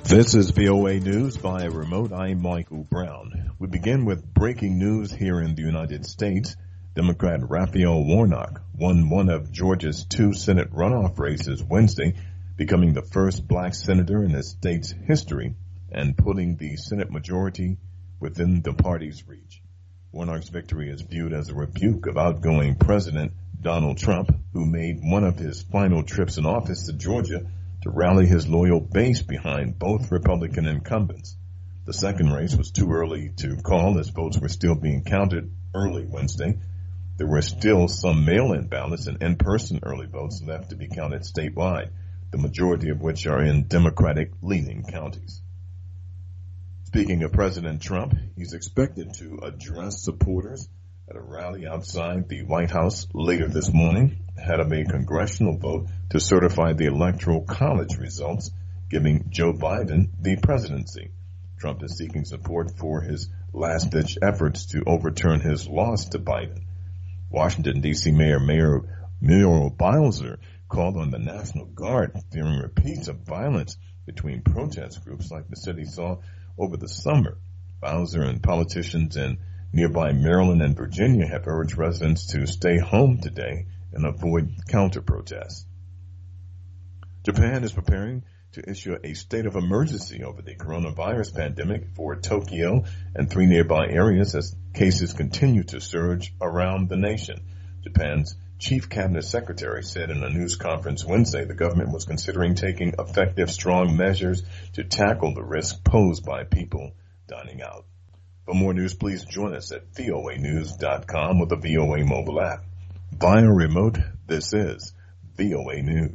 This is VOA News via remote. I'm Michael Brown. We begin with breaking news here in the United States. Democrat Raphael Warnock won one of Georgia's two Senate runoff races Wednesday, becoming the first black senator in the state's history and putting the Senate majority within the party's reach. Warnock's victory is viewed as a rebuke of outgoing President Donald Trump, who made one of his final trips in office to Georgia to rally his loyal base behind both Republican incumbents. The second race was too early to call as votes were still being counted early Wednesday. There were still some mail-in ballots and in-person early votes left to be counted statewide, the majority of which are in Democratic-leaning counties. Speaking of President Trump, he's expected to address supporters at a rally outside the White House later this morning, ahead of a congressional vote to certify the Electoral College results, giving Joe Biden the presidency. Trump is seeking support for his last-ditch efforts to overturn his loss to Biden. Washington, D.C. Mayor Muriel Bowser called on the National Guard, fearing repeats of violence between protest groups like the city saw over the summer. Bowser and politicians in nearby Maryland and Virginia have urged residents to stay home today and avoid counter-protests. Japan is preparing to issue a state of emergency over the coronavirus pandemic for Tokyo and three nearby areas as cases continue to surge around the nation. Japan's Chief Cabinet Secretary said in a news conference Wednesday the government was considering taking effective, strong measures to tackle the risk posed by people dining out. For more news, please join us at voanews.com with the VOA mobile app. Via remote, this is VOA News.